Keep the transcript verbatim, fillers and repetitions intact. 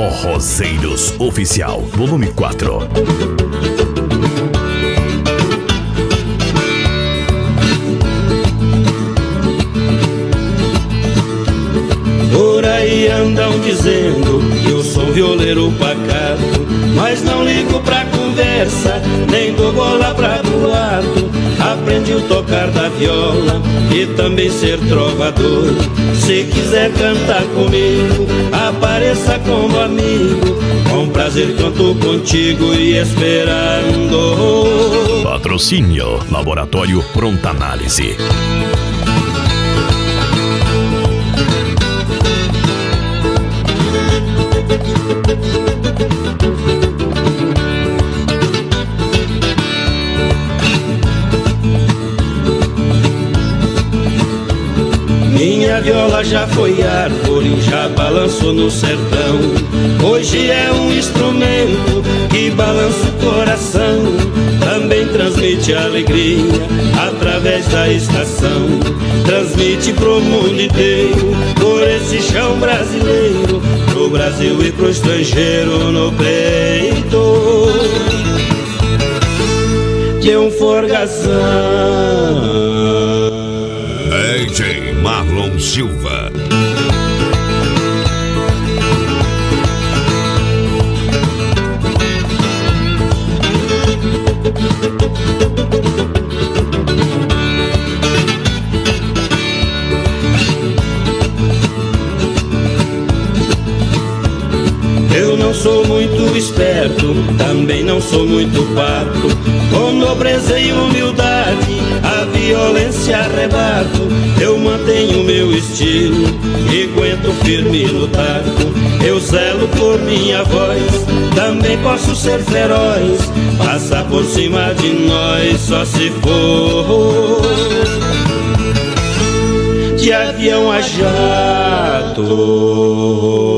Forrozeiros Oficial, volume quatro. Por aí andam dizendo que eu sou violeiro pacato, mas não ligo pra conversa, nem dou bola pra boato. Aprendi a tocar da viola e também ser trovador. Se quiser cantar comigo, apareça como amigo. Com prazer canto contigo e esperando. Patrocínio Laboratório Pronta Análise. Minha viola já foi árvore, já balançou no sertão. Hoje é um instrumento que balança o coração. Também transmite alegria através da estação. Transmite pro mundo inteiro, por esse chão brasileiro, pro Brasil e pro estrangeiro no peito de um forgazão. D J Marlon Silva. Eu não sou muito esperto, também não sou muito pato. Com nobreza e humildade, a violência arrebato. Eu mantenho meu estilo e aguento firme no taco. Eu zelo por minha voz, também posso ser feroz. Passar por cima de nós só se for de avião a jato.